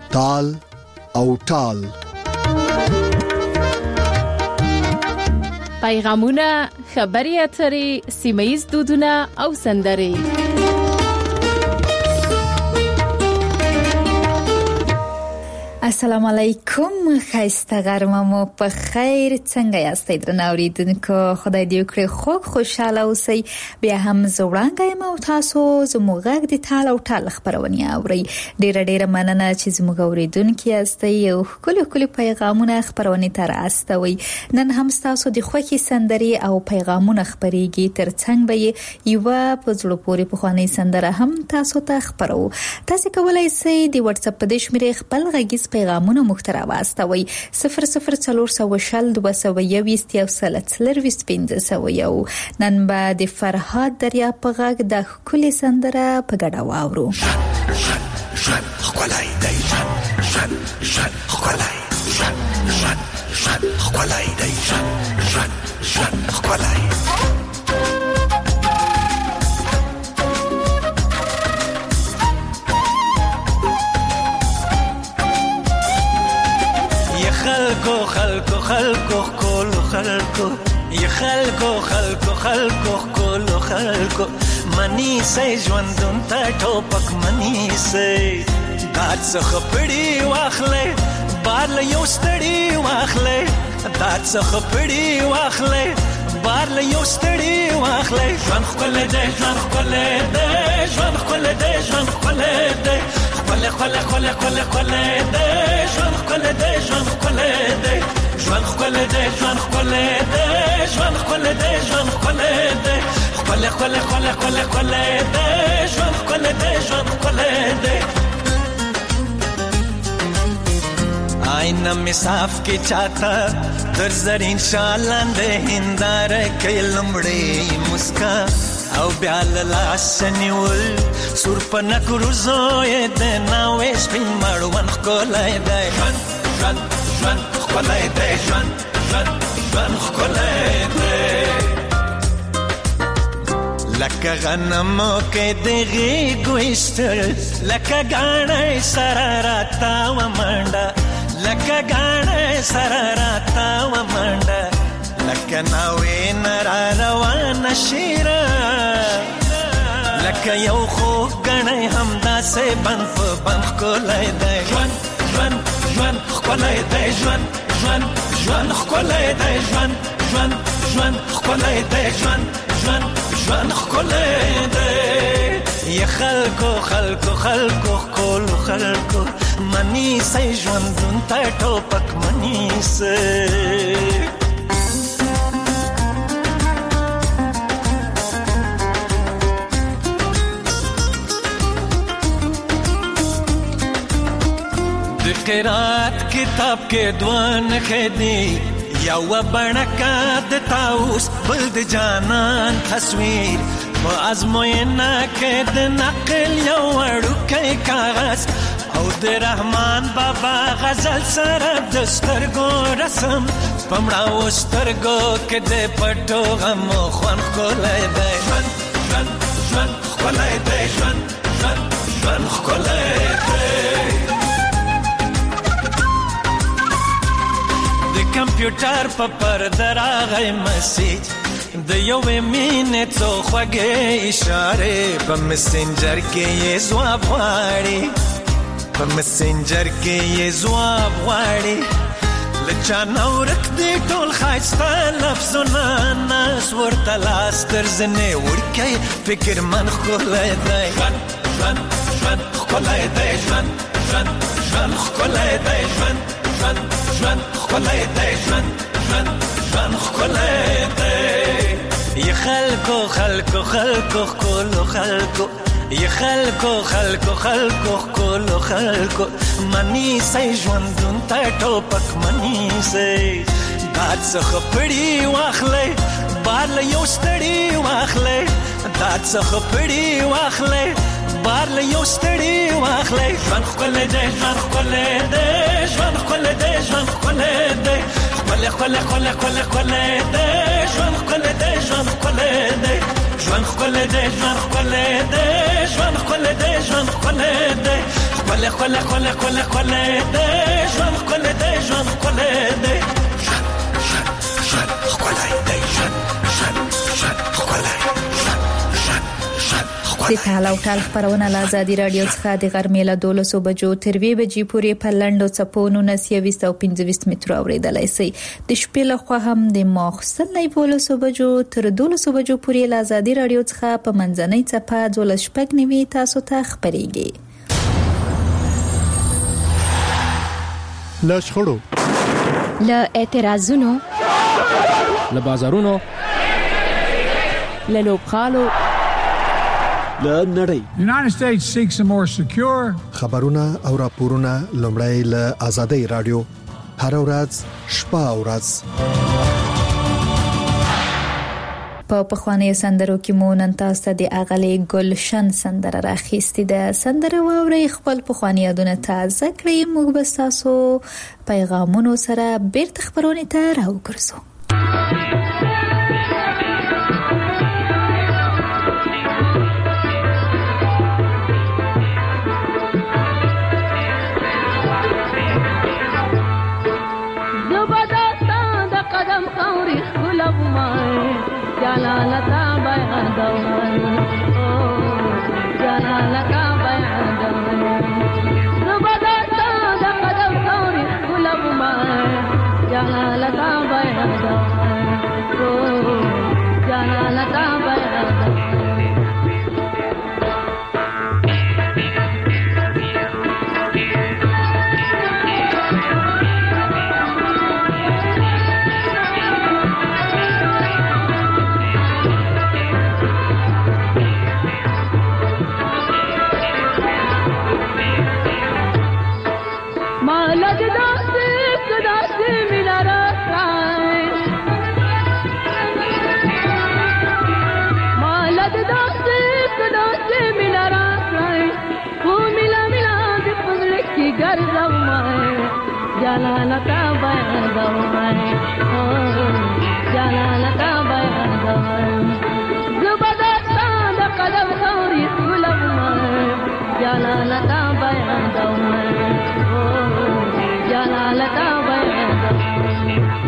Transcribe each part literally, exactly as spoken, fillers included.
تال او ټال. پیغامونه، خبري اترې، سیمه‌ییز دودونه او سندرې. السلام علیکم، خیسته غرمه مو په خیر. څنګه یاستئ درنو اوریدونکو؟ خدای دې وکړي خوږ خوشاله اوسئ. بیا هم زوړانګه یم او تاسو زموږ غږ د تال او ټال خبرونه اورئ. ډیره ډیره مننه چې زموږ اوریدونکو یاستئ او کله کله پیغامونه خبرونه تر استوي. نن هم تاسو د خوښي سندري او پیغامونه خبريږي. ترڅنګ به یو په زړه پورې په خواني سندره هم تاسو ته خبرو. تاسو کولای شئ د واتس اپ په شمیره خپل غږیز پیغامونه مختره واستوي صفر صفر څلور سوه شل دوه سوه یوویشت یو سل څلرویشت پنځه سوه یو. نن به د فرهاد دریا په غږ د ښکلې سندره په ګډه واورو. ژوند ژوند ښکلی دی، ژوند ژوند ژوند ښکلی، ژوند ژوند ژوند ښکلی دی، ژوند ژوند ژوند ښکلی. خلکو خلکو خلکو کولو خلکو ی خلکو خلکو خلکو کولو خلکو منی سي ژوندون ته ټوپک منی سي دات څخه پړی واخلې بار یو ستړی واخلې دات څخه پړی واخلې بار یو ستړی واخلې. ژوند خپل دې ژوند خپل دې ژوند خپل دې ژوند خپل دې خپل خپل خپل خپل خپل دې ژوند خپل دې ژوند خپل دې ژوند خپل دې ژوند خپل دې ژوند خپل دې ژوند خپل دې خپل خپل خپل خپل خپل دې ژوند خپل دې ژوند خپل دې. آئینه می صاف کی چاہتا در زرین شالان دے ہندار کئی لمڑی مسکا او بیال لاسنیول سور پنک روزوی دے ناویش پین مروان خکولائی دے جوان جوان جوان خکولائی دے جوان جوان جوان خکولائی دے لکه غنمو که دیگی گویشتر لکه گانه سراراتا و منڈا لکه گانه سراراتا و منڈا لکه ناوی نرا روان شیرا لکه یو خوک گانه همدا سے بند پا بند خکولای دی جوان جوان جوان خکولای دی جوان جوان جوان خکولای دی جوان جوان جوان خکولای دی جوان جوان جوان خکولای دی. ی خلکو خلکو خلکو خکولو خلکو منی سی ژوندون ته ټوپک منی سی. د قرات کتاب کې دوان خدي یو بڼکا د تاوس بل د جانان تصویر په ازموینه کې د نقل یو وړوکی کاغذ او د رحمان بابا غزل سره د سترګو رسم پمړه و سترګو کې د پټو غمو خوند ښکلی دی ژوند ژوند ژوند ښکلی دی ژوند ژوند ژوند ښکلی دی. د کمپیوټر په پرده راغی مسیج د یوې مینې څو خوږې اشارې په مسنجر کې یې ځواب غواړي په مسنجر کې یې ځواب غواړي له چا نه ورک دي ټول ښایسته لفظونه ناس ورته لاس تر زنې وړکی فکر من ښکلی دی ژوند ژوند ژوند ښکلی دی ژوند ژوند ژوند ښکلی دی ژوند ژوند ژوند ښکلی دی ژوند ژوند ژوند ښکلی دی. ی خلکو خلکو خلکو ښکلو خلکو ی خلکو خلکو خلکو ښکلو خلکو منی سی ژوندون ته ټوپک منی سی دات څخه پړی واخلې بار له یو ستړي واخلې دات څخه پړی واخلې بار له یو ستړي واخلې. ژوند ښکلی دی ژوند ښکلی دی ژوند ښکلی دی ژوند ښکلی دی ښکلی ښکلی ښکلی ښکلی ښکلی دی ژوند ښکلی دی ژوند ښکلی دی ژوند ښکلی دی ژوند ښکلی دی ژوند ښکلی دی ژوند ښکلی دی ښکلی خل خل خل خل خل د ژوند خل د ژوند خل د ژوند ژوند ژوند خل د ژوند ژوند ژوند خل د تعال او ټال خبرونه له ازادي رادیو څخه د غرمې له دولسو بجو تر وی بجې پورې په لندو چپونو نسیوي او پنځه متر اوریدلای شي د شپې له خوا هم د ماخستن له دولسو بجو تر دولسو بجو پورې له ازادي رادیو څخه په منځنۍ چپه دولس شپږ نیوي تاسو ته خبريږي له شخړو له اعتراضونو له بازارونو له لوبخالو له نړۍ The United States seeks a more secure خبرونه او راپورونه لومړی له ازادي رادیو هر ورځ شپه او ورځ په پخواني سندرو کې مو نن تاسو ته د اغلې ګلشن سندره راخېستې ده سندره واوري خپل پخواني یادونه تازه کړئ موږ به تاسو پیغامونو سره بیرته خبرونه ته راوګرځو جلالتا بیان دوان او جلالتا بیان دوان زبردستا د قدم ثوري غلب ما جلالتا بیان دوان او جلالتا بیان دوان جلالتا بیان دوان او جلالتا بیان دوان زبردستا د قدم ثوري غلب ما جلالتا بیان دوان او جلالتا بیان دوان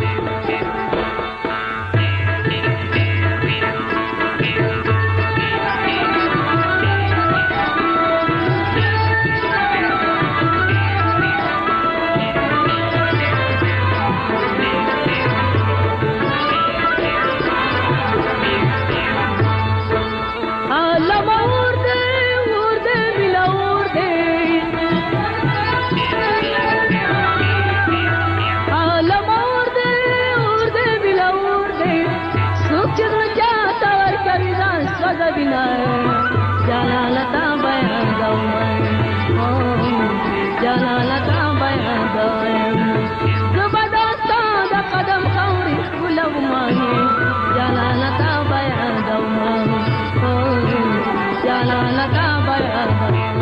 جلالتا بیان دوان او جلالتا بیان دوان زبردستا د قدم ثوري غلب ما جلالتا بیان دوان او جلالتا بیان دوان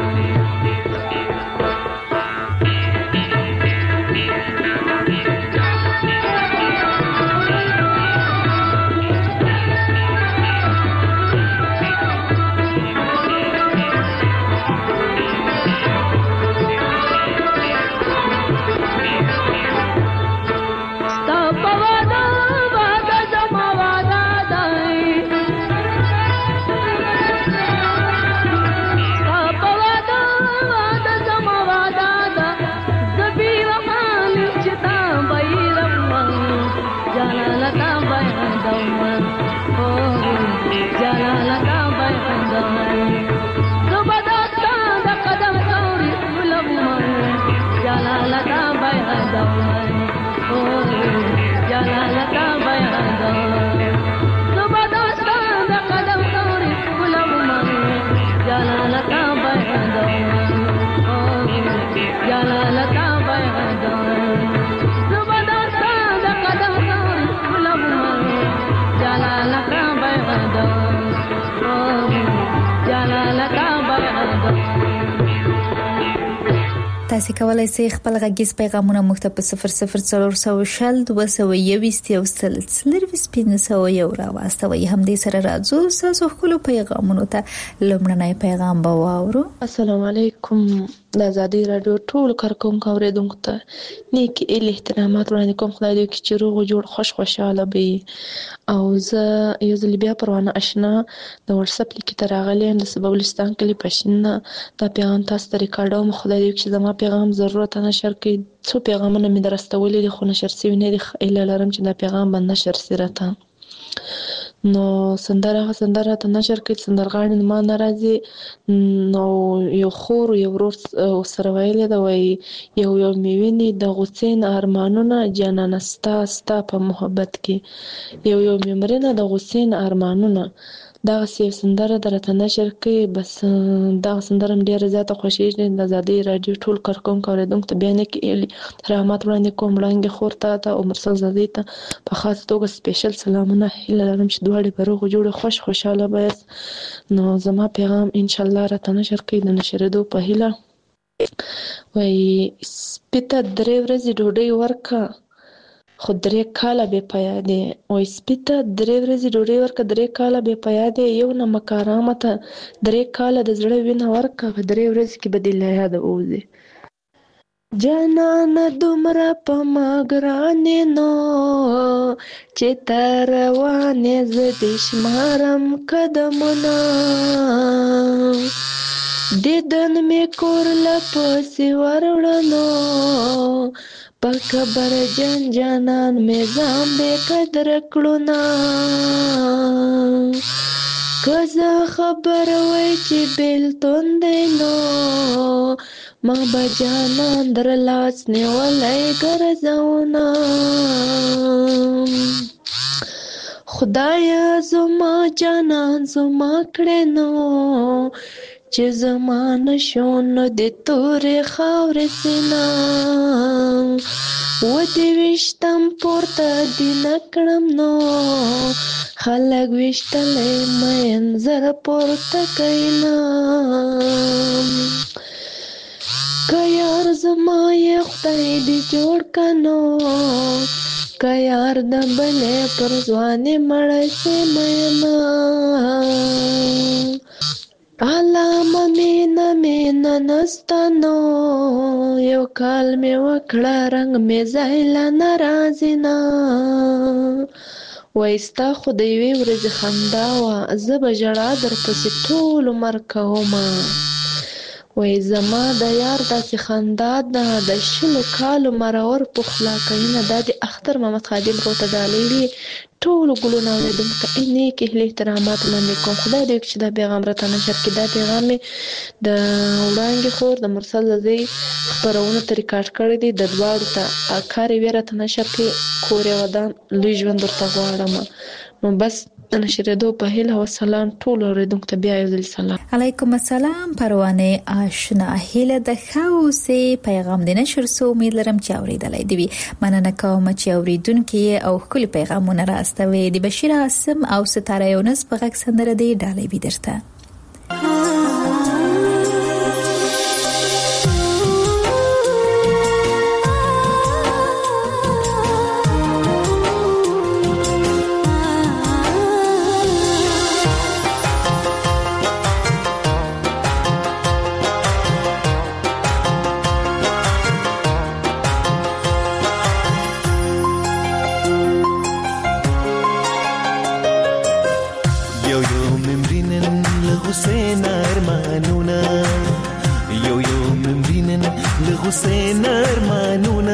تاسو کولای شئ خپل غږیز پیغامونه موږ ته په صفر صفر څلور سوه شل دوه سوه یوویشت یو سل څلرویشت پنځه سوه یو راواستوي. هم دې سره راځو تاسو خپل پیغامونه ته لمړنی پیغام به واورو. السلام علیکم. د آزادۍ رادیو ټول کارکونکو اوریدونکو ته نیک ال احترامات وړاندې کوم. خدای دې وکړي چې روغ جوړ خوش خوشاله وي. او زه یو ځل بیا پروانه آشنا د واتس اپ لیک ته راغلی د سببلستان کلی پښینه دا پیغام تاسو ته ریکارډوم. خدای دې وکړي چې زما پیغام ضرورت نشر کړي. څو پیغامونه مې درستولې دي خو نشر شوي نه دي. اله لرم چې دا پیغام باندې نشر شي راته. نو سندره سندره ته نشر کړي سندرغاړي ما ناراضي نو یو خور یو ورور سره ویل دا وای یو یو میویني د غسین ارمانونه جانان ستا ستا په محبت کې یو یو میمرینه د غسین ارمانونه دا سیف سندره درته نشر کړي. بس دا سندره ډیره زیاته خوشیږي. د آزادۍ رادیو ټول کارکونکو اوریدونکو ته بیان کې رحمت وړاندې کوم. وړاندې خور ته ته او مرسل زادي ته په خاص توګه سپیشل سلامونه. هیله لرم چې دواړه به روغ جوړ خوش خوشاله وي. نو زما پیغام ان شاء الله راته نشر کړي د نشریدو په هیله. وای سپیته درې ورځې ډوډۍ ورکا خو درې کاله بې پیا دی. وای سپیته درې ورځې ډوډۍ ورکا درې کاله بې پیا دی. یو نه مکارامه ته درې کاله د زړه وینه ورکا په درې ورځې کې به دې له یاده ووځي. جانانه دومره په ما ګرانې نو چې ته روانې زه دې شمارم قدمونه دیدن مې کور له پسې وروړنو په خبر جان جانان مې ځان بې قدره کړونه که زه خبر وای چې بېلتون دی نو ما به جانان در لاس نیولی ګرځونه. خدایا زما جانان زما کړې نو چې زما نشو نو د تورې خاورې سینه و دې ویشتم پورته دې نه کړم نو خلک ویشتلی مین زره پورته کوي نه. که یار زما یې خدای دې جوړ که نو که یار د بلې پر ځوانې مړی سي مینه علامه مینه مینه نسته نو یو کال مې وکړه رنګ مې ځای له ناراضي نه. وای ستا خو د یوې ورځې خندا وه زه به ژړا درپسې ټول عمر کومه. وای زما د یار داسې خندا ده د شلو کالو مرور پخلا کوینه. دا د اختر محمد خادم روته ډالۍ دي ټول ګلونه اوریدونکو ته نیک اهل احترامات وړاندې کوم. خدای دې وکړي چې دا پیغام راته نشر کړي. دا پیغام مې د وړانګې خور د مرسل زادي خپرونه ته ریکارډ کړی دی. د دواړو ته کار یې راته نشر کړي. کور یې ودان لوی ژوند ورته غواړم. نو بس د نشریدو په هیله او سلام ټول اوریدونکو ته بیا یو ځل سلام. علیکم السلام پروانه آشنا. هیله د خاوسه پیغام دې نشر سو. امید لرم چې اوریدلای دی. مننه کوم چې اوریدونکو او خپل پیغامونه راستوي. د بشیر عاصم او ستاره یونس په غږ سندره دی ډالۍ بي درته. حسین ارمانونه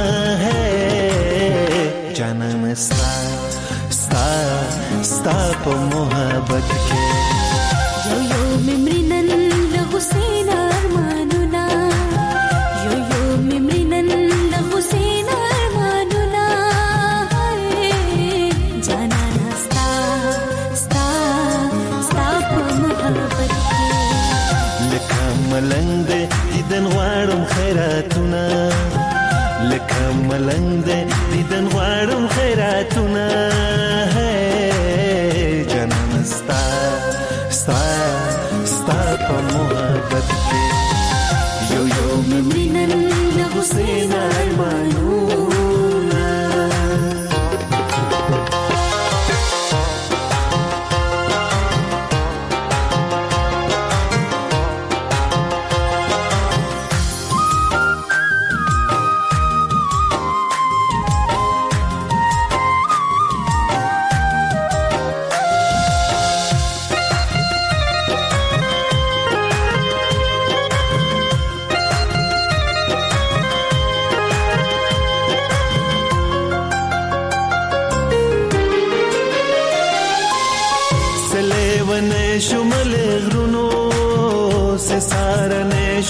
ہے جانم ستا ستا ستا په محبت کې یو یو ممرینن له حسین ارمانونه یو یو ممرینن له حسین ارمانونه جانانا ستا ستا ستا په محبت کې لکه ملنګ دیدن غواړم خیراتونه لکه ملنګ دیدن غواړم خیراتونه جانان ستا ستا ستا په محبت کې یو یو ممرینن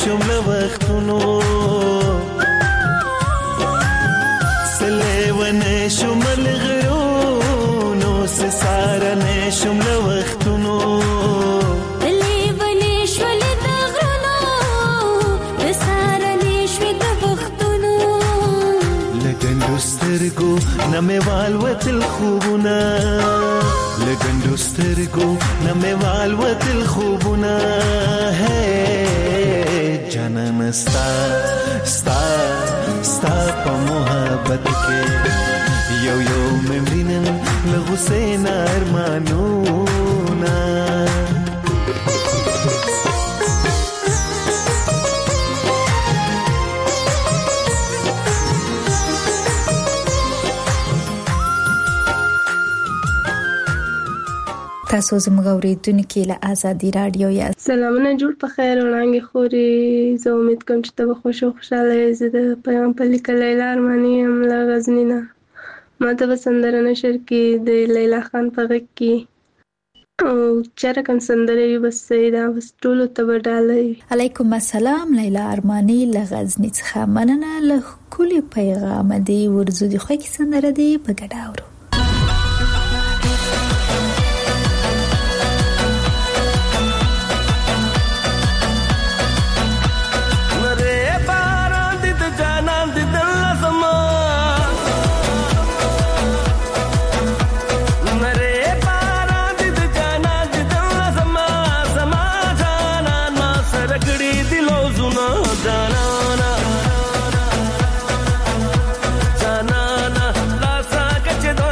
شم له وختونو سلیونه شم له غرونو سسارنه شم له وختونو سلیونه شم له غرونو سسارنه شم له وختونو لګندو سترګو نمه والوت الخوبونه لګندو سترګو نمه والوت الخوبونه ہے جانان ستا ستا ستا په محبت کې یو یو ممرینن لغسین ارمانونا تاسو زموږ اوریدونکو له آزادي رادیو یا سلامونه جوړ په خیر وړاندې خوري زه امید کوم چې تاسو خوشو خوشاله یاست د پیغام په لیکل لیلا ارمانی هم له غزنی نه ماته به سندره نشر کې د لیلا خان په غږ کې او چېرې کوم سندره یو بس سیدا بس ټول ته وډالې علیکم السلام لیلا ارمانی له غزنی څخه مننه له کلی پیغام دی ورزو دی خو کې سندره دی په ګډه اورو जाना ना लासा कचे दो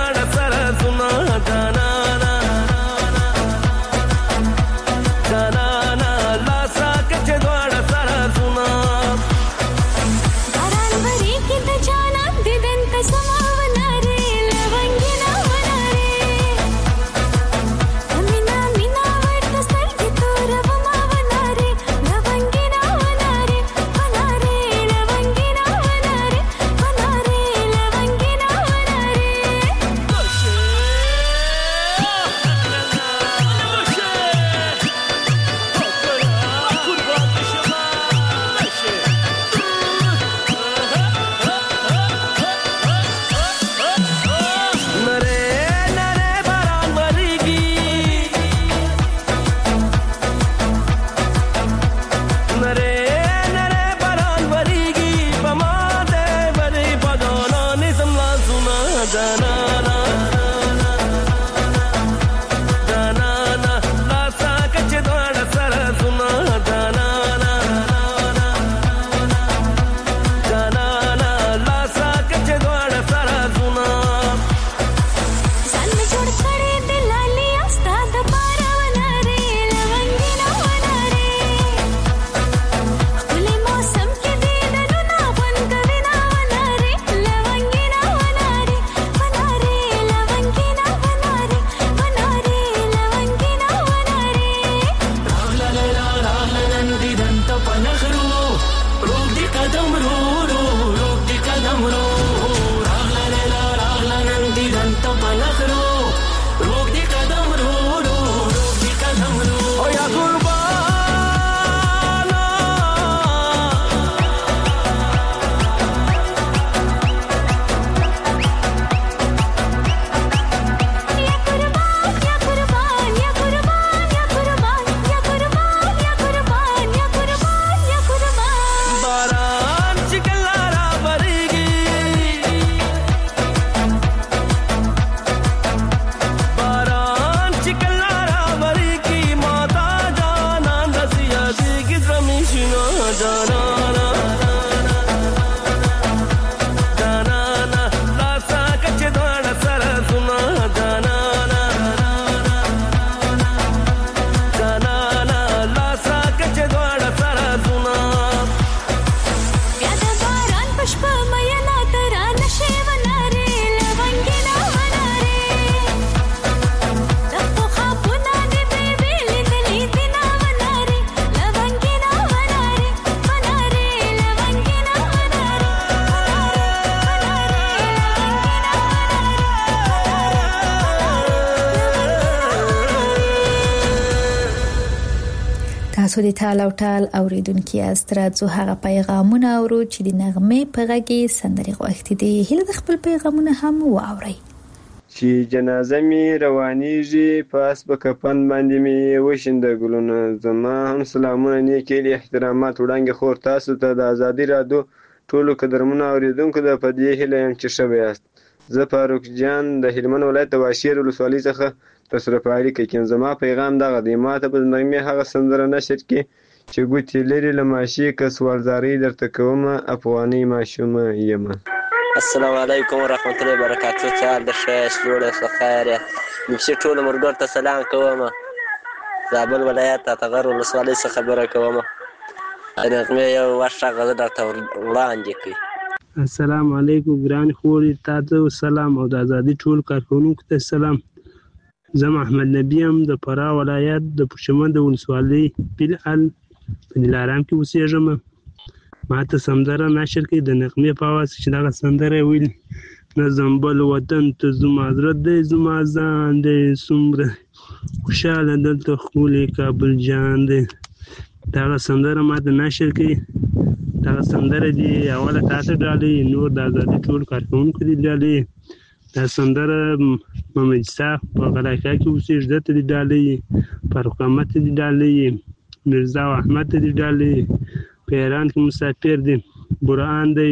تاسو د تال او ټال اوریدونکو یاست. راځو هغه پیغامونه اورو چې د نغمې په غږی سندري غوښتي دي. هله د خپل پیغامونه هم واوري. چې جنازه می روانيږي پاس په کفن باندې می وشنده ګلونه. زما هم سلامونه نیکی له احترامات وړاندې خور تاسو ته د ازادي رادیو ټولو قدرمنو اوریدونکو د پدې هله يم چې شوي یاست. زه فاروق جان د هلمند ولایت د واشیر ولسوالۍ څخه تصرف اړي کوم. زما پیغام دغه دی، ماته په نغمه هغه سندره نشر کې چې ګوتې لري لماشي ک سوالزاري درته کوم افغاني ماشومه یم. السلام علیکم ورحمت الله وبرکاته. چال د شش جوړه خیر مشي ټول مرګ ته سلام کوم. زابل ولایت تغر ولسوالۍ څخه خبره کوم. نغمه یو واشه غزه درته وړاندې کوي. السلام علیکم ګران خوري تاسو سلام او د ازادي ټول کارکونکو ته سلام. زه محمد نبی ام د فراه ولایت د پښمن د ولسوالۍ بلال په دلارام کې اوسېږم. ما ته سندره نشر کې د نغمې په اواز چې دا سندره ویل نظم بل وطن ته زما زړه دې زما ځان دې سمره خوشاله دلته خولي کابل جان دې. دا سندره ما ته نشر کې دا سندره دی اوله تاسو ډالې نور د ازادي ټول کارکونکو دی ډالې. دا سندره محمد صاحب په غلاکا کې اوسېږي د دی ډالې، فاروق احمد دی ډالې، مرزا احمد دی ډالې، پیران کې مسافر دی، برهان دی،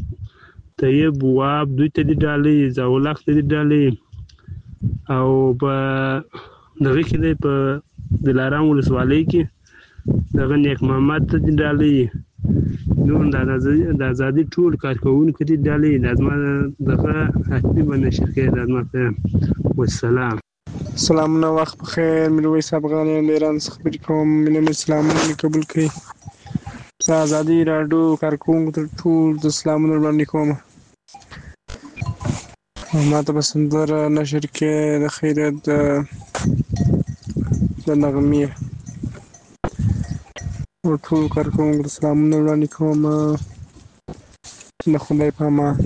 طیب واب دوی ته دی ډالې، زاولخ ته دی ډالې او په دغه کې دی په دلارام ولسوالۍ کې دغه نیک محمد ته دی ډالې. نور د ازادي ټول کارکونکو دي ډالې لازمه دغه حتمي بنشر کې لازمه. والسلام. سلامونه وخت بخیر. میرویس افغانی د ایران څخه خبرې کوم. مینه سلامونه قبول کړئ. د ازادي رادیو کارکونکو ته ټول د سلامونه وړاندې کوم. ما ته په سندره نشر کې د خیرت د نغمې او ټول کارکونکو ته سلامونه وړاندې کوم. د خدای په امان.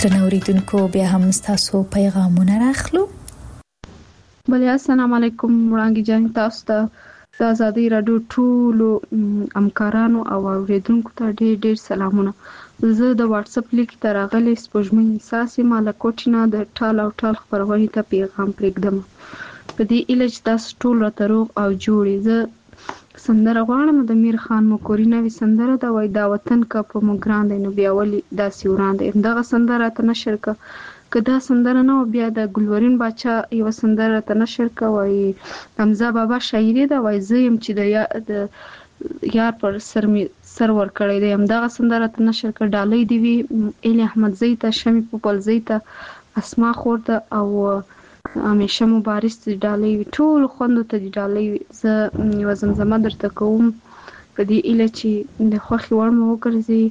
ترنوریدونکو بیا هم تاسو پیغامونه راخلو. بله السلام علیکم وړاندې جان تاسو ته د آزادۍ راډیو ټولو همکارانو او اوریدونکو ته ډېر ډېر سلامونه. زه د واتس اپ لیک ته راغلی سپوږمۍ ساسي مالکوټینا د ټال او ټال خبرونې ته پیغام پرېږدم په دې ایله چې تاسو ټول راته روغ او جوړ. زه سندره غواړم د میر خان مکوري نوې سندره ده، وایي دا وطن که په موږ ګران دی نو بیا ولې داسې وران دی. همدغه سندره راته نشر کړه. که دا سندره نه بیا د ګلورین باچا یو سندره ته نشر کا، وای حمزه بابا شاعری دا، وای زم چې د یار پر سر می سر ور کړی دی. همدغه سندره ته نشر کا. ډالۍ دی وی الی احمد زیته شمی پوپل زیته اسما خورته او همیشه مبارز ته ډالۍ وی ټول خوندو ته ډالۍ وی. زه یو زمزمه درته کوم په دې اله چې د خوخي ور مو وګرځي.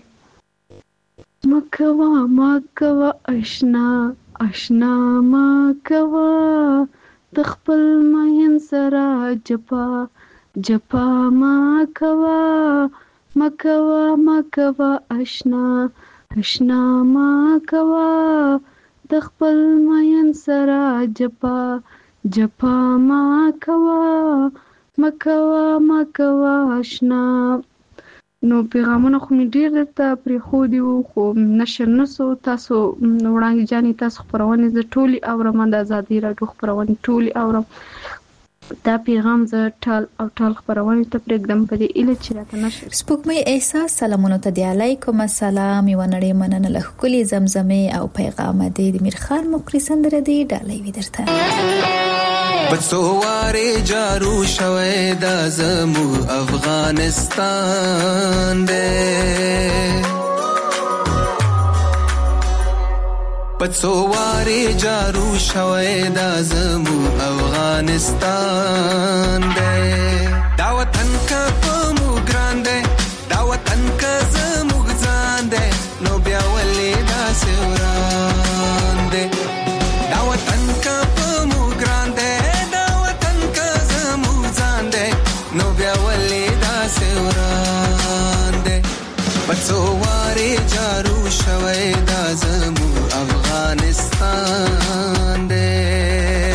مکوا مکوا اشنا اشنا مکوا د خپل مین سره جپا جپا مکوا مکوا مکوا اشنا اشنا مکوا د خپل مین سره جپا جپا مکوا مکوا مکوا اشنا. نو پیغامونه خو مې ډېر درته پرېښودي وو خو نشر نه سو. تاسو وړاندې جانې تاسو خپرونې زه ټولې اورم، د ازادۍ راډیو خپرونې ټولې اورم. دا پیغام زه ټال او ټال خپرونې ته پرېږدم په دې ایله چې راته نشر. سپوږمۍ احساس سلامونو ته دی. علیکم السلام. یوه نړۍ مننه له ښکلې زمزمې او پیغامه دی د میر خان مکري سندره دی. ډالۍ وي درته. بڅوارې جارو شوی دا زمو افغانستان دی، بڅوارې جارو شوی دا زمو افغانستان دی. دا وطن که په مو ګران دی، دا وطن که زموږ ځان دی، نو بیا ولې داسې وران دی. دا وطن که په مو ګران دی، نو بیا ولې داسې وران دی. بڅوارې جارو شوی دا زمو افغانستان دی.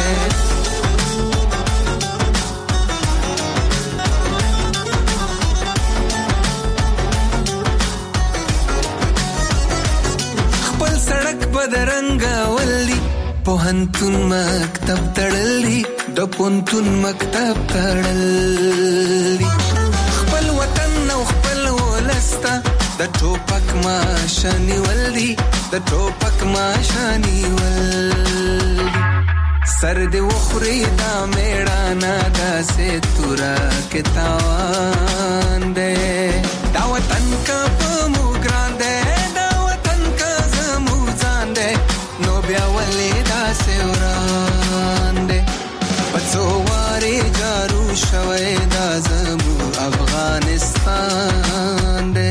خپل سړک بدرنګه ولي پوهنتون مکتب تړلی، د پونتون مکتب تړلی. خپل وطن او خپل ولسته د ټوپک ماشانی ولدي، د ټوپک ماشانی ولدي. سر دې وخوري دا میړانا داسې تورا کې تاوان دی. دا وطن که په مو ګران دی، دا وطن که زمو ځان دی، نو بیا ولې داسې وران دی. بڅوارې جارو شوی دا زمو افغانستان دی.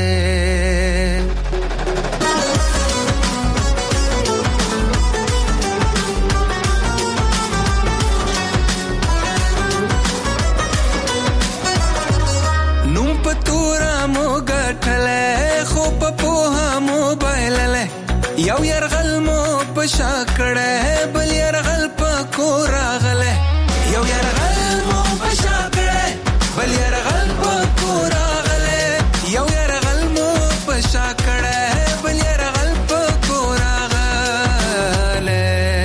نوم په تورا مو ګټلی، خو په پوهه مو بایللی. یو یرغل مو په شا کړی، بل یرغل په کور راغلی. یو یرغل مو په شا کړی، بل یرغل په کور راغلی. یو یرغل مو په شا کړی، بل یرغل په کور راغلی.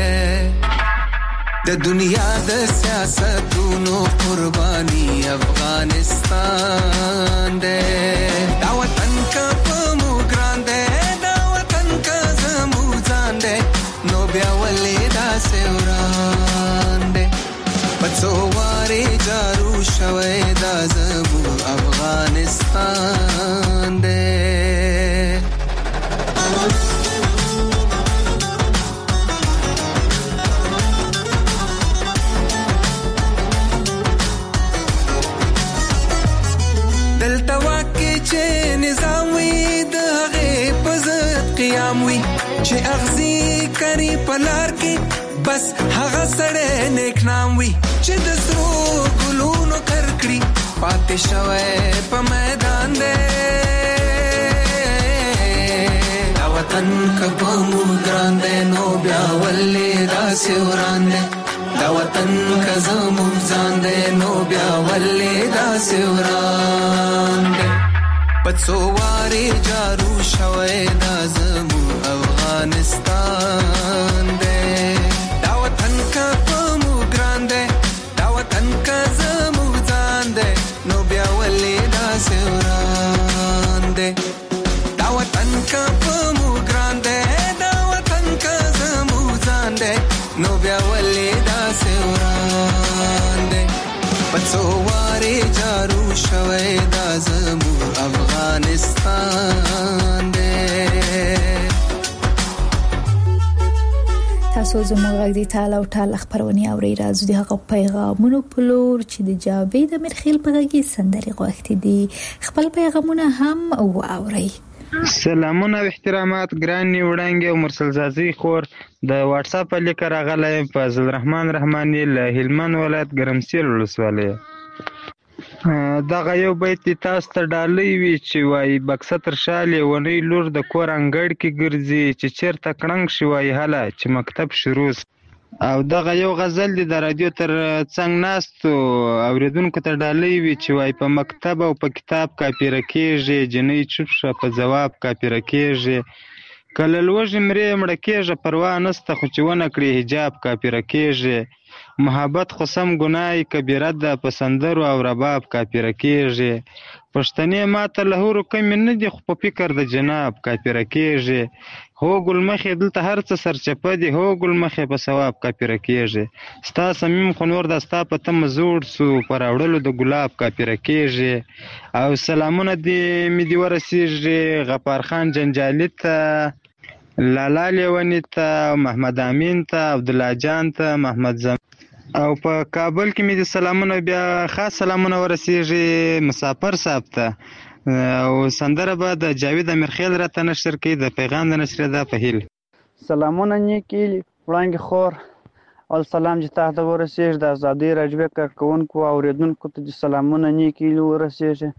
د دنیا د سیاستونو قرباني افغانستان دی. دا وطن که په مو ګران دی، دا وطن که زمو ځان دی، نو بیا ولې داسې وران دی. بڅوارې جارو شوی دا زمو افغانستان دی. دلته واکې چې نظام وي د هغې په ضد قیام وي، چې اغزي کري په لار کې بس هغه سړی نیک نام وي، چې د سرو ګلونو کرکړي پاتې شوی په میدان دی. دا وطن که په مو ګران داسې وران دی دا وطن که زموږ ځان دی نو بیا ولې داسې وران دی په څو وارې جارو شوی دا زموږ افغانستان دی دا وطن که په موږ ګران دی دا وطن که زموږ ځان دی نو بیا ولې داسې وران دی دا وطن که په موږ ګران دی دا وطن که زموږ ځان دی نو بیا ولې داسې وران دی په څو وارې جارو شوی دا زموږ افغانستان دی تاسو زموږ غږ دی تاله او ټاله خبرونه اورئ راځو د هغه پیغامونو په لور چې د جاوید امرخیل په غږی سندري غوښتي دي خپل پیغامونه هم واورئ. سلامونه او احترامات ګراني وړانګي او مرسل زازي خور د واتس اپ لیک راغلی فضل الرحمن رحماني له هلمند ولایت ګرمسیر ولسوالۍ. دغه یو بیت تاسو ته ډالۍ وی چې وای بکسه تر شالې ونی لور د کور انګړ کې ګرځي چې چیرته کړنګ شي وای هله چې مکتب شروع او دغه یو غزل دی د رادیو تر څنګ ناستو اوریدونکو ته ډالۍ وی چې وای په مکتب او په کتاب کاپیره کېږي جنۍ چوپ شه په جواب کاپیره کېږي کله لوږې مرې مړه کېږي پروا نسته خو چې ونه کړي حجاب کاپیره کېږي محبت خو سم ګناه کبیره ده په سندرو او رباب کاپیره کېږي پښتنې ماته له هورو کمې نه دي خو په فکر د جناب کاپیره کېږي هو ګل مخې دلته هر څه سرچپه دي هو ګل مخې په ثواب کاپیره کېږي ستا صمیم خو نور دا ستا په تمه زوړ سو په راوړلو د ګلاب کاپیره کېږي او سلامونه دې مې دې ورسېږي غفار خان جنجالي ته لالا لیونی ته محمد امین ته عبدالله جان ته محمد زم او په کابل کې مې د سلامونه بیا خاص سلامونه ورسېږي مسافر صاحب ته او سندره به د جاوید امرخیل راته نشر کړي د پیغام د نشر ده په هیل. سلامونه نیکي وړانګې خور او سلام چې تاسو ته ورسېږي د ازادۍ راډیو کارکوونکو او اوریدونکو ته د سلامونه نیکي ورسېږي.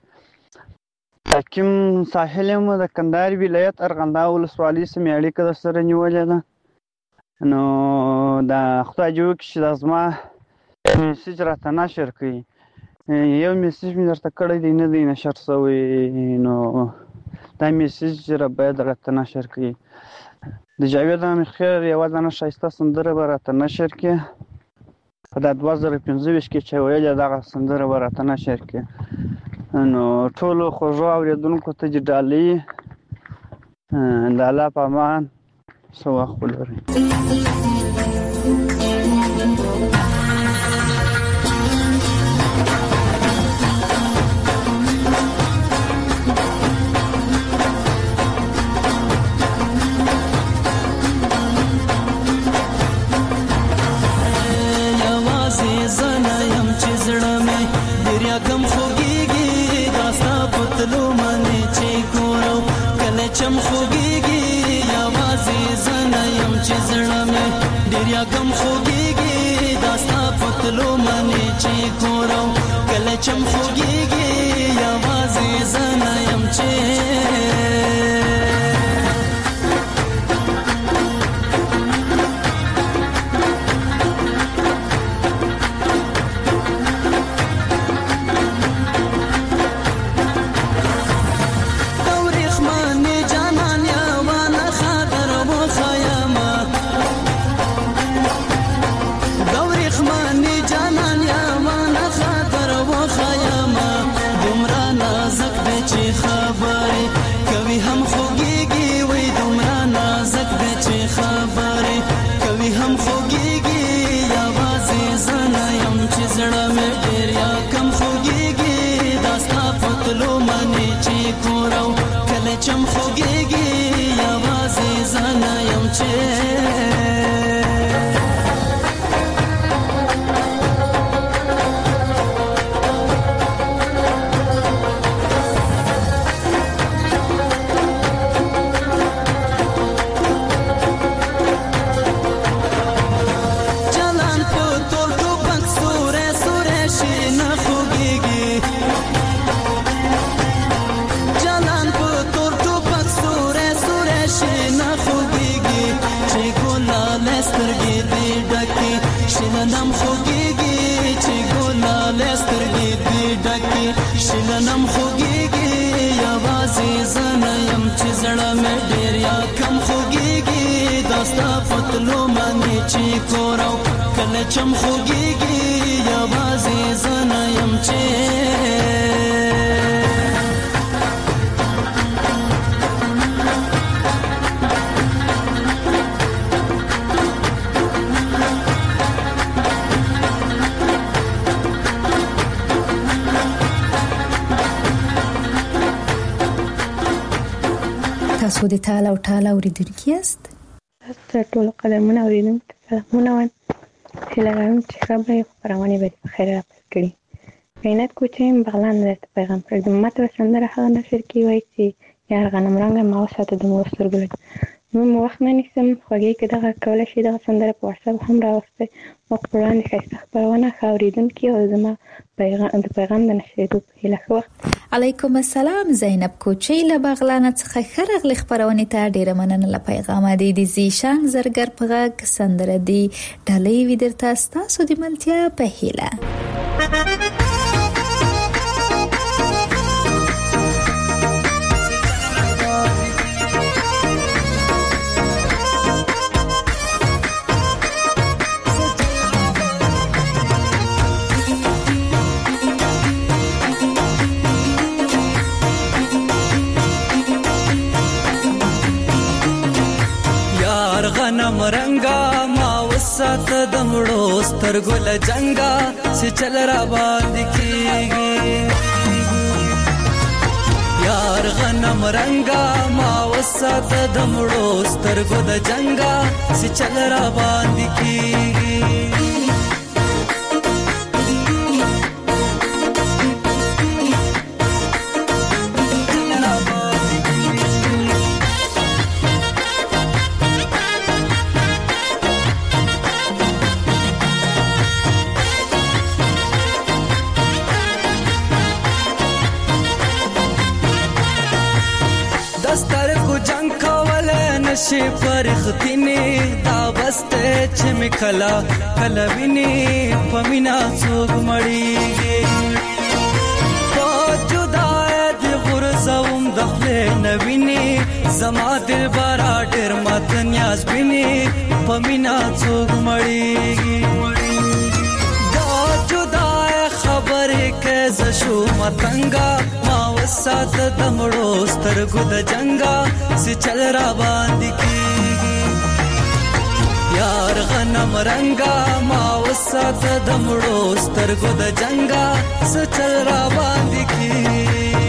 حکیم ساحل یم د کندهار ولایت ارغنداب ولسوالۍ سمې اړیکه درسره نیولې ده نو د خدای جوړ کړي چې دا زما میسج راته نشر کړي یو میسج مې درته کړی دی نه دی نشر شوی نو دا میسج را باید راته نشر کړي د جاوید امرخیل یوه دانه ښایسته سندره به راته نشر کړي په دا دوه زره پنځه ویشت کې چې ویلې دغه سندره به راته نشر کړي نو ټولو خوږو اورېدونکو ته چې ډالۍ د الله په امان څه وخت ولرئ. چم خوږیږي یوازې زه نه یم چې زړه مې ډېر یاګم خوږیږي دا ستا په تلو منې چې ګورم کله چم خوږیږي یوازې زه نه یم چې چم خوږیږي یوازې زه نه یم چې چې شلنم خوږیږي چې ګلاله سترګې دې ډکې شلنم خوږیږي یوازې زه نه یم چې زړه مې ډېر یا کم خوږیږي دا ستا پتلو باندې چې کورو کله چم خوږیږي یوازې زه نه یم چې تاسو د تاله او ټاله اوریدونکي یاست؟ تاسو ټول قدمونه اوریدونکي سلامونه وایم. هیله لرم چې خبرې خپرونې به په خیر راپیل کړي. کائنات کوچیم بغلان درته پیغام پرېږدم. ماته به سندره هغه نشر کې وایي چې یار غنم رنګه ما وساته د مور سترګو لږ نور مو وخت نه نیسم. خوږې که دغه کولی شي دغه سندره په وټساپ هم راوستئ. موږ په وړاندې ښایسته خپرونه ښه اورېدونکي او زما د پیغام د نشرېدو په هیله ښه وخت. علیکم السلام. زینب کوچی له بغلانه څخه ښه راغلې خپرونې ته. ډېره مننه له پیغامه دی د زیشان زرګر په غږ سندره دی ډالۍ وي درته ستاسو د ملتیا په هیله. غنم رنگا ما وسات د مړو سترګو له جنگا چې چل را باندې کیږي یار غنم رنگا ما وسات د مړو سترګو د جنگا چې چل را باندې کیږي نشي پرختینه دا بسته چې مکلا کلا ویني پمینا څوک مړیږي په جدای دی غرزوم دخله نویني زما دل بارا ډېر مات نیاز بیني پمینا څوک مړیږي دا جدای خبره کې زشو متنګا ما وسات د مړو سترګو د جنگا سي چل را باندې کیږي یار غنم رنگا ما وسات د مړو سترګو د جنگا سي چل را باندې کیږي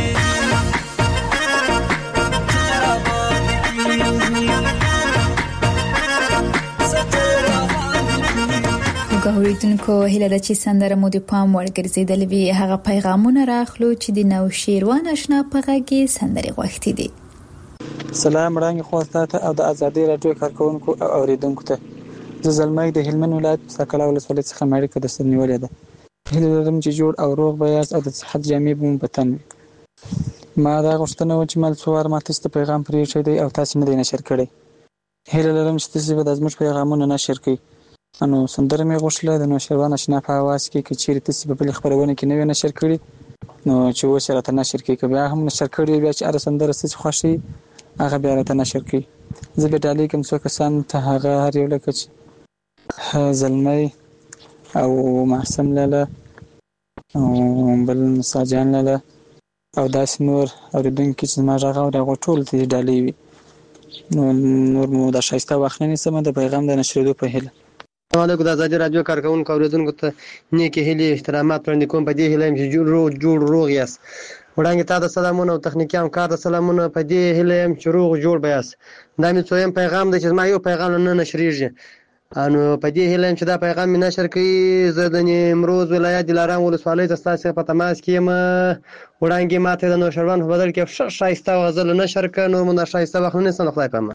ګوریدونکو هیله ده چې سندره مو د پام وړ ګرځیدلې وي. هغه پیغامونه راخلو چې د نو شیروان آشنا په غږی سندري غوښتي دي. سلام وړاندې خو تاسو او د ازادي رادیو کارکونکو او اوریدونکو ته زه زلمۍ د هلمند ولایت ساکلا ولسوالۍ څخه مړی کده سنیولې ده. هیله لرم چې جوړ او روغ بیاس او د صحت جامې بوم بتن. ما دا غوښتنه و چې مل څوار ماته ست پیغام پرې شوی دی او تاسو نه دی نشر کړی. هیله لرم چې تاسو به د زموږ پیغامونه نشر کړئ. انو سندره مې غوښله د نو شروان آشنا په आवाज کې چې چیرې تاسو په بل خبرونه کې نه نشر کړی نو چې و سره ته نشر کړئ. بیا هم نشر کړی بیا چې ار سندره څه خوشي هغه بیا ته نشر کړئ. زه به ډالۍ کوم څو کسان ته هغه هر یو لکه زلمۍ او معصم لاله او بل مساجان لاله او داس نور اوریدونکو چې ما راغو دا ټول ته ډالۍ وي. نو نور مو د شایسته وخت نه سم د پیغام د نشریدو په هیله. السلام علیکم. د ازادي رادیو کارکونکو اوریدونکو ته نیکی هیلې احترامات وړاندې کوم. په دې هیله چې جوړ روغ جوړ روغ یاست. وړاندې تاسو سلامونه او تخنیکی همکار ته سلامونه. په دې هیله چې روغ جوړ بیاست. دا مې څویم پیغام دی چې ما یو پیغام نه نشریږي. انو په دې هیله چې دا پیغام مې نشر کړي. زه د نیمروز ولایت دلارام ولسوالۍ ته تاسو په تماس کې یم. وړاندې ماته د نوشروان په بدل کې شایسته غزل نشر کړ. نور مونږ شایسته وخت نه سن خدای پامه.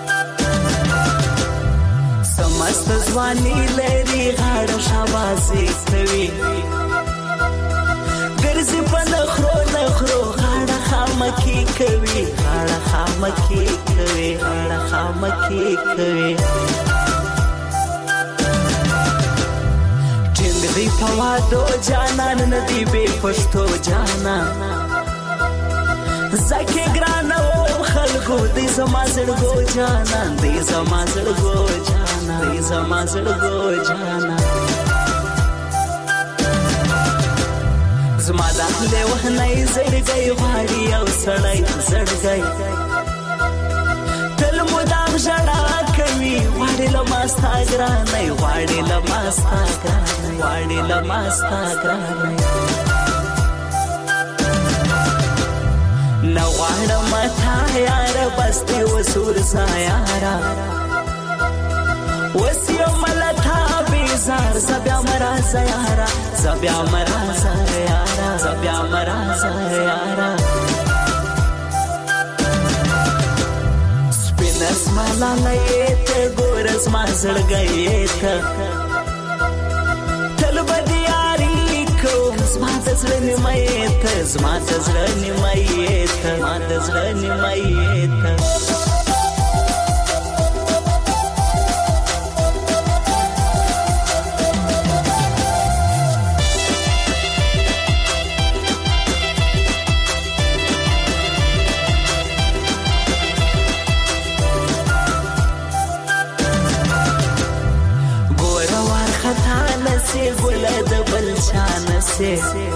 سمست ځواني لري غاړه شاباسي کوي ګرځي په نخرو نخرو غاړه خامکی کوي غاړه خامکی کوي غاړه خامکی کوي دی پوادو جانان ندی بے پشتو جانان زکی گرانو خلقو دی زما زړګو جانان دی زما زړګو جانان دی زما زړګو جانان زما داخله وهنای زړګي غواړي او سړی زړګي تل مدام ژړا کوي غواړي لماستا ګرانای غواړي لماستا ګرانای غواړي لماستا ګرانای نو غواړم تا یار بس دی وسور سایارا وسیو ملتا بیزار زبیا مرا زیارا زبیا مرا زیارا زبیا مرا زیارا سپینس مالا لیت گورس ما زړګیت تل بدیاری کوم زما د زړه نیمایت زما د زړه نیمایت زما د زړه نیمایت ګل د بل شان سي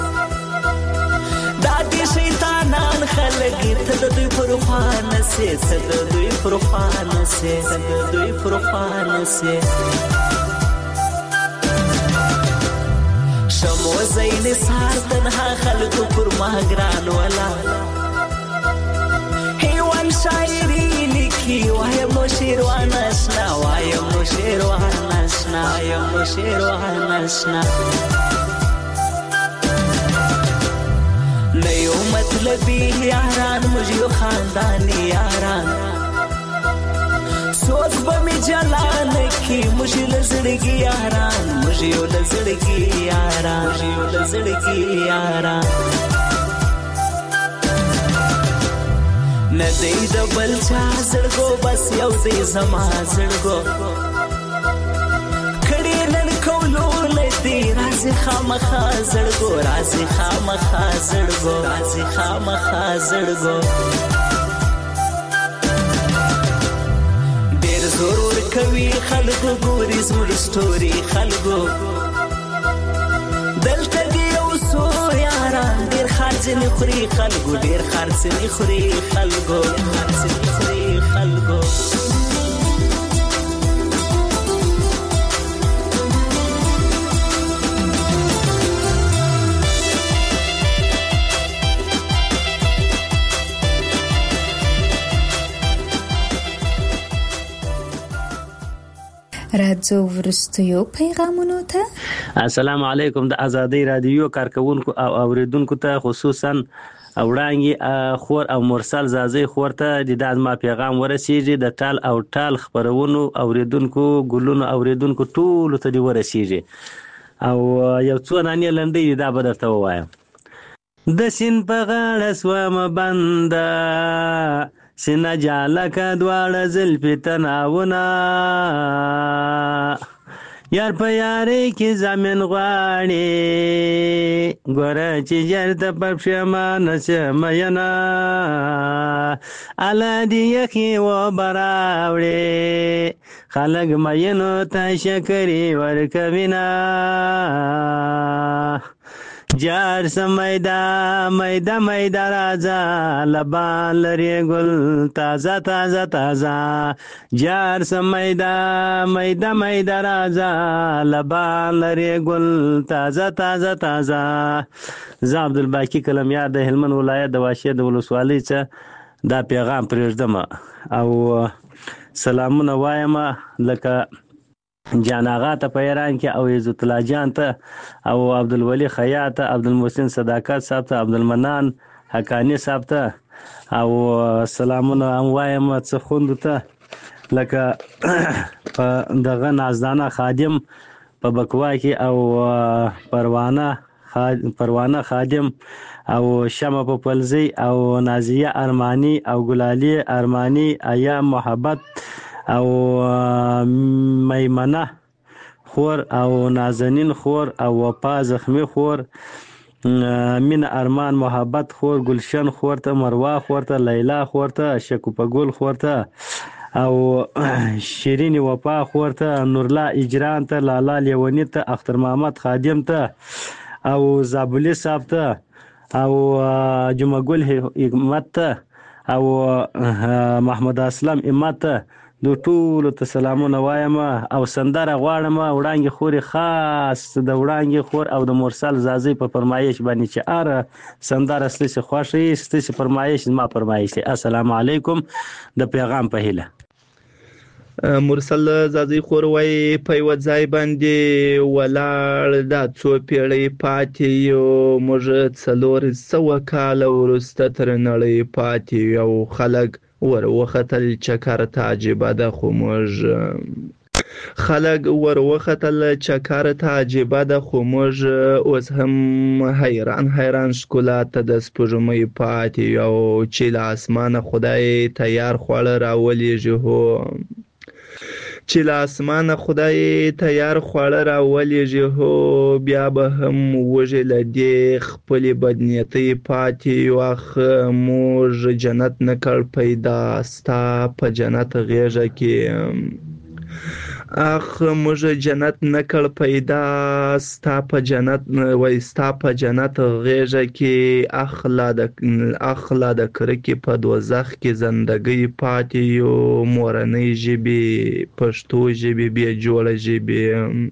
دادی شیطانان خلق ته د دوی پروفان سي ته د دوی پروفان سي ته د دوی پروفان سي شمو زین سار تنها خلق پر ما ګران ولا هیوان شاعری لیکي وایم نو شیروان آشنا وایم نو شیروان آشنا وایم نو شیروان آشنا نیو مطلبی یاران مجھو خاندانی یاران سوز بمی جلان کی مجھو لزڑگی یاران مجھو لزڑگی یاران مجھو لزڑگی یاران ندی د بل چا زړګو بس یو دی زما زړګو کړي نن کولو لدی راځي خامخا زړګو راځي خامخا زړګو راځي خامخا زړګو ډېر ضرور کوي خلکو ګوري زموږ ستوري خلکو دلته دی اوسو یاران ډېر خرڅ نه خوري خلکو ډېر خرڅ نه خوري خلکو خرڅ نه خوري خلکو راځو ورستیو پیغامونو ته. السلام علیکم. د ازادي رادیو کارکونکو او اوریدونکو ته خصوصا وړاندې خور او مرسل زازي خور ته د دازما پیغام ورسیږي د ټال او ټال خبرونو اوریدونکو ګلونو اوریدونکو ټول ته دی ورسیږي او یو څو نانې لنډې دا به درته وایم. د سین په غاړه سوم بنده سینا جالکه دواړه زلفې تناونه یار په یارې کې زمین غواړي ګوره چې ژر ته په پښېمانه شم ینه اله دې یخې اوبه راوړې خلک مینو ته شکرې ورکوینه جار سمیدا میدا میدا راځه لبان لري ګل تازه تازه تازه جار سمیدا میدا میدا راځه لبان لري ګل تازه تازه تازه. زه عبدالباقي کلمیار د هلمند ولایت د واشې د ولسوالۍ څخه دا پیغام پرېږدم او سلامونه وایم لکه جان آغا ته په ایران کې او عزت الله جان ته او عبدالولی خیاط ته عبدالمحسن صداقت صاحب ته عبدالمنان حقانی صاحب ته او سلامونه هم وایم څه خوندو ته لکه په دغه نازدانه خادم په بکوا کې او پروانه پروانه خادم او شمع په پلزی او نازیه ارمانی او ګلالی ارمانی ایام محبت او میمنه خور او نازنین خور او وفا زخمی خور، مین ارمان محبت خور، گلشن خور ته، مروه خور ته، لیلا خور ته، شکوفه ګل خور ته او شیرین وفا خور ته، نورلا اجران ته، لالا لیونی ته، اختر محمد خادم ته او زابلی صاحب ته او جمعه ګل حکمت ته او محمد اسلام امت ته دو ټولو ته سلامونه وایم او سندره غواړم وړانګې خورې خاص د وړانګې خور او د مرسل زازي په فرمایش باندې چې اره سندره ستاسې خوښه یي، ستاسې فرمایش زما فرمایش دی. السلام علیکم د پیغام په هیله. مرسل زازي خور وایي په یوه ځای باندې ولاړ دا څو پیړۍ پاتې یو، موږ څلور سوه کاله وروسته تر نړۍ پاتې یو او خلک ور وختل چکر ته عجیبه ده خو موږ خلک ور وختل چکر ته عجیبه ده خو موږ اوس هم حیران حیران ښکلا ته د سپوږمۍ پاتې یو، چې له اسمانه خدای تیار خواړه راولېږي هو چې له اسمانه خدای تیار خواړه راولېږي هو، بیا به هم وږې له دې خپلې بدنیتۍ پاتې یو. اخ موږ جنت نه کړ پیدا ستا په جنت غېږه کې، اخ موږ جنت نه کړ پیدا ستا په جنت وای ستا په جنت غېږه کې، اخ لا د اخ لا د کرکې په دوزخ کې زندګۍ پاتې یو. مورنۍ ژبې پښتو ژبې بیا جوړه ژبې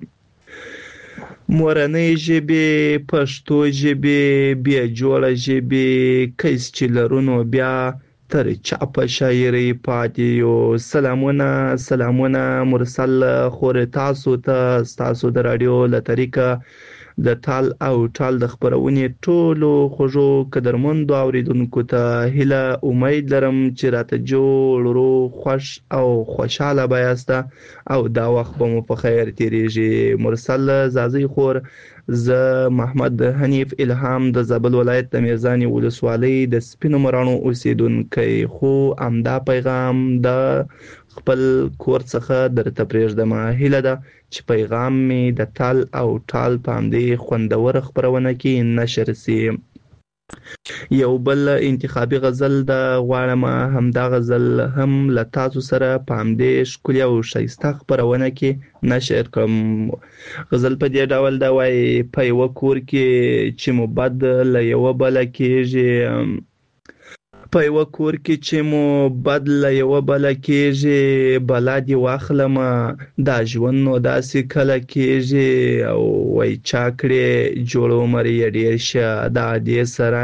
مورنۍ ژبې پښتو ژبې بیا جوړه ژبې، کیس چې لرو نو بیا تر چا په شاعرۍ پاتې یو. سلامونه سلامونه مرسل خور تاسو ته، ستاسو د راډیو له طریقه د تال او ټال د خپرونې ټولو خوږو قدرمندو اوریدونکو ته هیله امید لرم چې راته جوړ روغ خوښ او خوشحاله به یاسته او دا وخت به مو په خیر تیریږي. مرسل زازي خور، زه محمد حنیف الهام د زابل ولایت د میزانې ولسوالۍ د سپینو مراڼو اوسیدونکی، خو همدا پیغام د خپل کور څخه درته پرېږدم. هیله ده چې پیغام مې د تال او ټال په همدې خوندوره خپرونه کې نشر سي. یو بل انتخابي غزل د غواړم همدا غزل هم له تاسو سره په همدې ښکلې او ښایسته خپرونه کې نشر کړم. غزل په دې ډول ده وایي په یوه کور کې چې مو بد له یوه بله کېږي، په یوه کور کې چې مو بد له یوه بله کېږي، بلا دې واخلمه دا ژوند نو داسې کله کېږي، او وایي چا کړې جوړ عمر یې ډېر شه دا دې سره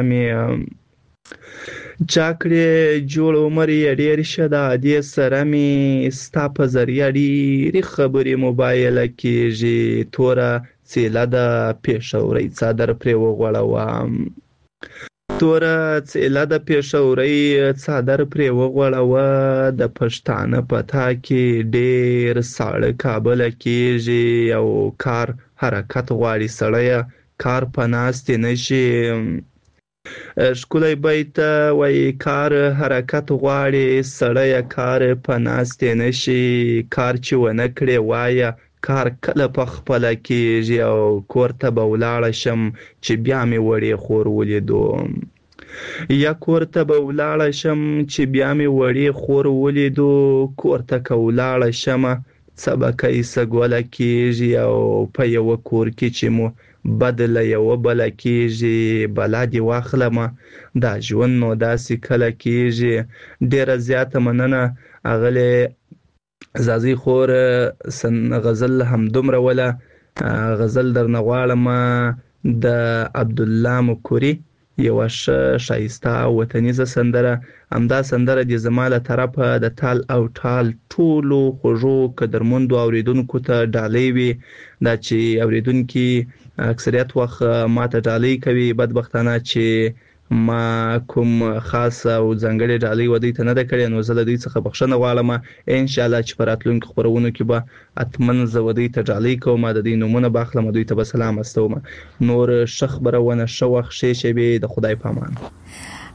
مې چا کړې جوړ عمر یې ډېر شه دا دې سره مې ستا په ذریعه ډېرې خبرې موبایله کېږي، توره څیله ده پېښورۍ څادر پرې وغوړوه توره څیله د پېښورۍ څادر پرې وغوړوه، د پښتانه په تا کې ډېر ساړه کابله کېږي، او کار حرکت غواړي سړیه کار په ناستې نه شي. ښکلی بیت وایي کار حرکت غواړي سړیه کار په ناستې نه شي، کار چې ونه کړې وایه کار کله په خپله کېږي، او کور ته به ولاړه شم چې بیا مې وړې خور ولیدو یا کور ته به ولاړه شم چې بیا مې وړې خور ولیدو، کور ته که ولاړه شمه څه به کیسه ګوله کېږي، او په یوه کور کې چې مو بد له یوه بله کېږي، بلا دې واخلمه دا ژوند نو داسې کله کېږي. ډېره زیاته مننه اغلې زازي خور، غزل همدومره وله غزل درنه غواړم د عبدالله مکوري یوه ښه ښایسته وطنیزه سندره. همدا سندره دې زما له طرفه د تال او ټال ټولو خوږو قدرمندو اوریدونکو ته ډالۍ وي، دا چې اوریدونکي اکثریت وخت ماته ډالۍ کوي، بدبختانه چې ما کوم خاص او ځانګړې ډالۍ و دوی ته نه ده کړې، نو زه له دوی څخه بخښنه غواړم. انشاءالله چې په راتلونکو خپرونو کې به حتمن زه و دوی ته ډالۍ کوم، د دوی نومونه به اخلم، دوی ته به سلام استوم. نور ښه خپرونه، ښه وخت، ښې شېبې، د خدای په امان.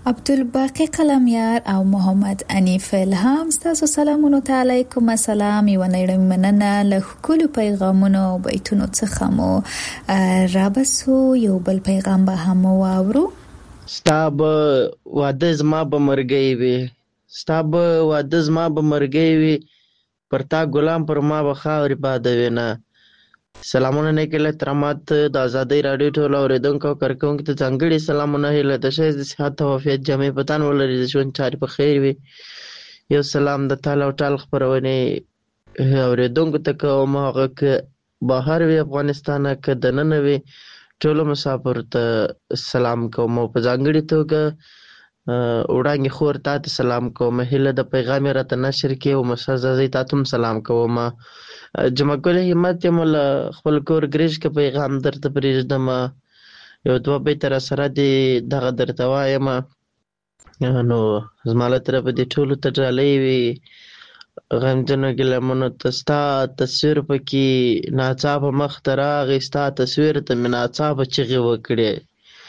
عبدالباقی قلمیار او محمد انیف الهام ستاسو سلامونو ته علیکم السلام. یو نړۍ مننه له ښکلو پیغامونو او بیتونو څخه مو رابسو. یو بل پیغام به هم واورو. ستا به واده زما به مرګی وي، ستا به واده زما به مرګی وي، پر تا ګلان پر ما به خاورې بادوي نه. سلامونه نیکې احترامات د ازادۍ راډیو ټولو اورېدونکو او کارکوونکو ته ځانګړي سلامونه هیله د ښایست د صحت او عافیت جامې په تن ولري، د ژوند چارې په خیر وي. یو سلام د تال او ټال خپرونې اورېدونکو ته کوم، هغه که بهر وي افغانستان که دننه وي ټولو مسافرو ته سلام کوم او په ځانګړې توګه وړانګې خور تا ته سلام کوم. هیله د پیغام یې راته نشر کړي او مسعود زازۍ تا ته هم سلام کوم. جمعه ګل همت یم له خپل کور ګریج که پیغام درته پرېږدم، یو دوه بیته راسره دي دغه درته وایم. نو زما له طرفه دې ټولو ته ډالۍ وي، غمجنو ګیلمنو ته ستا تصویر پکې ناڅاپه مخ ته راغی، ستا تصویر ته مې ناڅاپه چغې وکړې.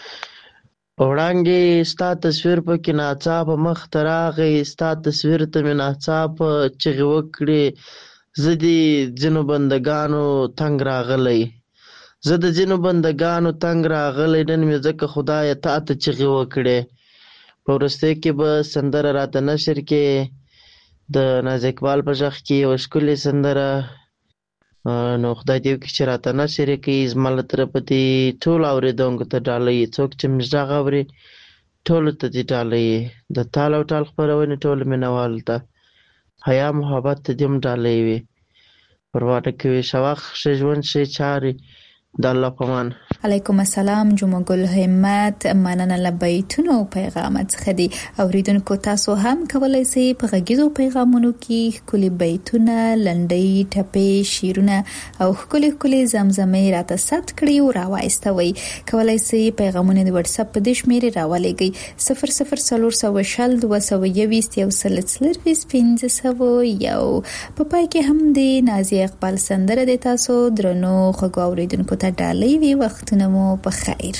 وړانګې ستا تصویر پکې ناڅاپه مخ ته راغی، ستا تصویر ته مې ناڅاپه چغې وکړې. زه د ځینو بندګانو تنګ راغلی، زه د ځینو بندګانو تنګ راغلی، نن مې ځکه خدایه تا ته چغې وکړې. په وروستۍ کې به سندره راته نشر کې د ناز اقبال په غږ کې یوه ښکلې سندره، نو خدای دې وکړي چې راته نشر یې کړي. زما له طرفه دې ټولو اورېدونکو ته ډالۍ، څوک چې مې غږ اوري ټولو ته دې ډالۍ، د تال او ټال خپرونې ټولو مینهوالو ته حیا محبت ته دې هم ډالۍ وي. پروا نه کوي، ښه وخت ښه ژوند ښې چارې، د الله په امان. علیکم السلام. جمعه ګل همت مننه له بیتونو او پیغامات څخه دي. اوریدونکو تاسو هم کولای شئ په غږیزو پیغامونو کې ښکلي بیتونه، لنډۍ، ټپې، شعرونه او ښکلي ښکلي زمزمې راته ثبت کړئ او راوایستوئ. کولای شئ پیغامونه د واتس اپ په دې شمېرې راولېږئ: صفر صفر څلور سوه شل دوه سوه یویشت یو سل څلرویشت پنځه سوه یو. په پای کې هم د نازیه اقبال سندره د تاسو درنو خوږو اوریدونکو ته ډالۍ وي. وختونه مو په خیر.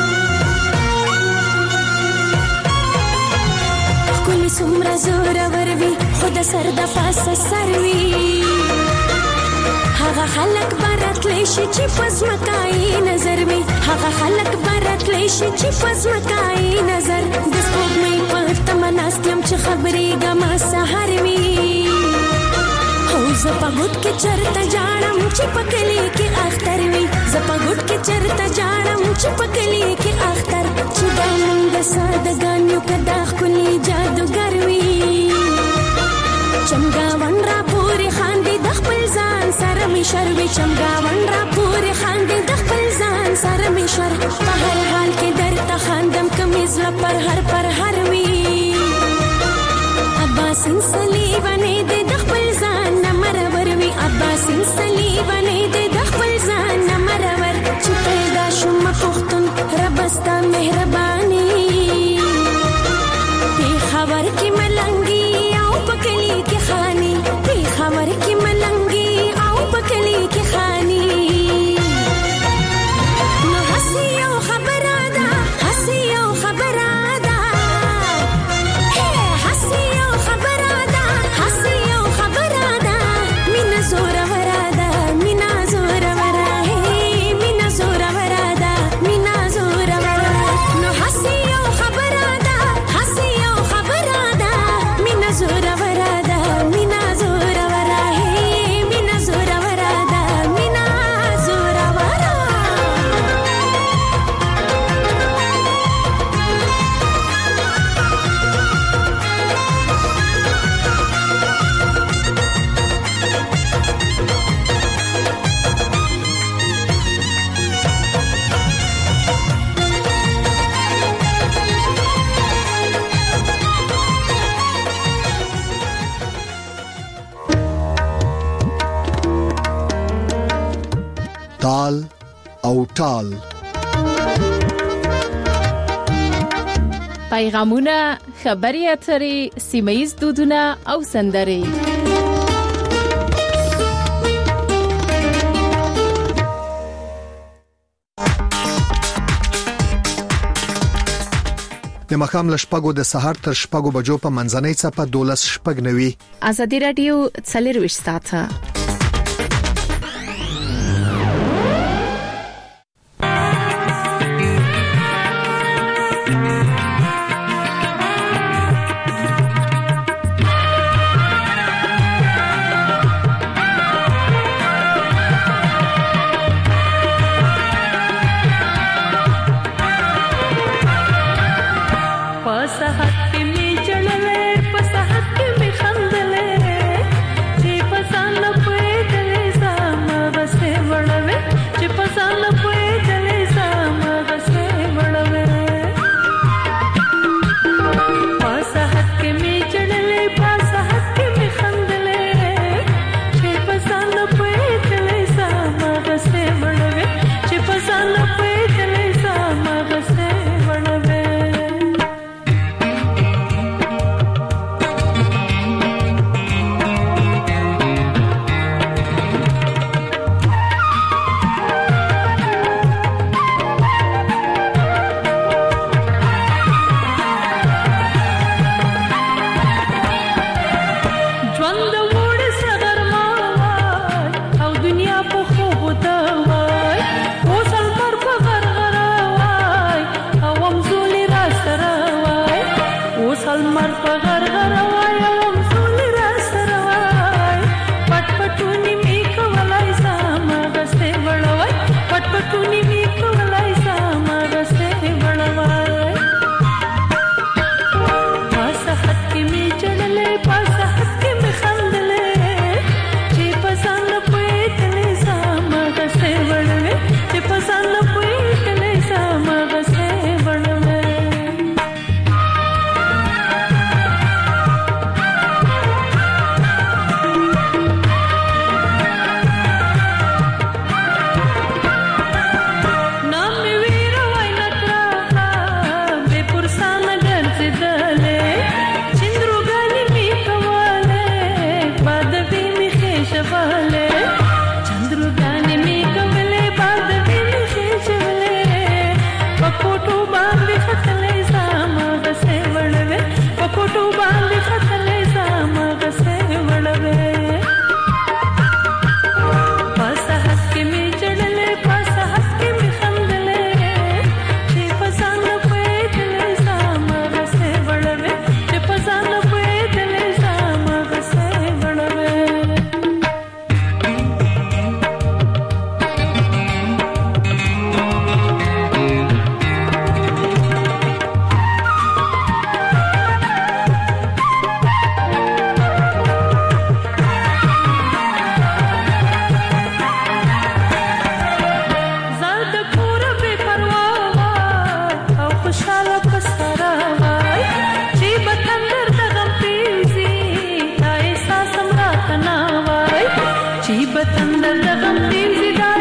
ښکلي څومره زورور وي خو د سر د پاسه سر وي، هغه خلک به راتلی شي چې په ځمکه یې نظر وي، هغه خلک به راتلی شي چې په ځمکه یې نظر. د سپوږمۍ په تمه ناست یم چې خبرېږم سهار وي، زه په ګوټ کې چرته جاړم چې په کلي کې اختر وي، زه په ګوټ کې چرته جاړم چې په کلي کې اختر. چې دا موږ سادهګان یو که دا ښکلي جادوګر وي، چمګاون را پورې خاندي د خپل ځان سره مې شر وي، چمګاون را پورې خاندي د خپل ځان سره مې شر. په هر حال کې درته خاندم که مې زړه پر هر پر هر وي، عباسین صلیبانې دې د خپل ځان نه مرور وي، عباسین صلیبانې دې د خپل ځان نه مرور. چې پیدا شوم پښتون رب ستا مهرباني، پېښور کې ملنګي او په کلي کې خاني، پېښور کې ملنګي او په کلي کې خاني. نو هسې یو خبره ده، هسې یو خبره ده، هسې یو خبره ده، هسې یو خبره ده، مینه زوروره ده، مینه زوروره، مینه زوروره ده، مینه زوروره. نو هسې یو خبره ده، هسې یو خبره ده، مینه زوروره ده، مینه زوروره، مینه زوروره ده، مینه زوروره. تال او ټال. پیغامونه، خبري اترې، سیمه‌ییز دودونه او سندرې. د د مخام ل شپږو د سهار تر شپږو بجو په منځنۍ څپه دولس شپږ نوي. ازادي رادیو څلرويش ساعته چې بتندر د غم تیر زیدا